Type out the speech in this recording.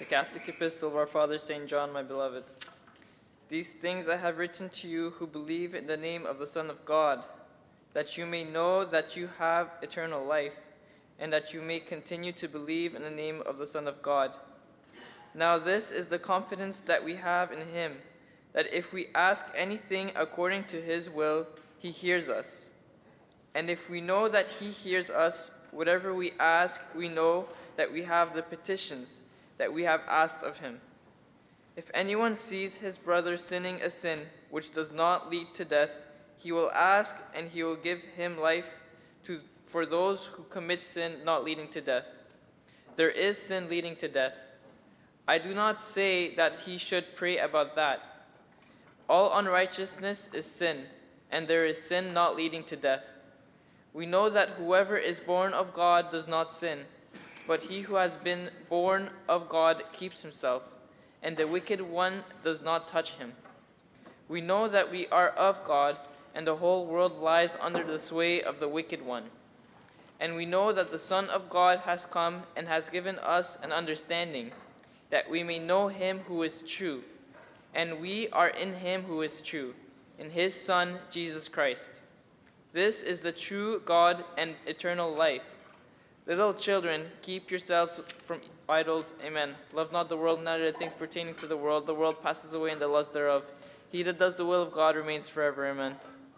The Catholic Epistle of our Father St. John, my beloved. These things I have written to you who believe in the name of the Son of God, that you may know that you have eternal life, and that you may continue to believe in the name of the Son of God. Now this is the confidence that we have in him, that if we ask anything according to his will, he hears us. And if we know that he hears us, whatever we ask, we know that we have the petitions that we have asked of him. If anyone sees his brother sinning a sin which does not lead to death, he will ask, and he will give him life for those who commit sin not leading to death. There is sin leading to death. I do not say that he should pray about that. All unrighteousness is sin, and there is sin not leading to death. We know that whoever is born of God does not sin, but he who has been born of God keeps himself, and the wicked one does not touch him. We know that we are of God, and the whole world lies under the sway of the wicked one. And we know that the Son of God has come and has given us an understanding, that we may know him who is true. And we are in him who is true, in his Son, Jesus Christ. This is the true God and eternal life. Little children, keep yourselves from idols. Amen. Love not the world, neither the things pertaining to the world. The world passes away and the lust thereof. He that does the will of God remains forever. Amen.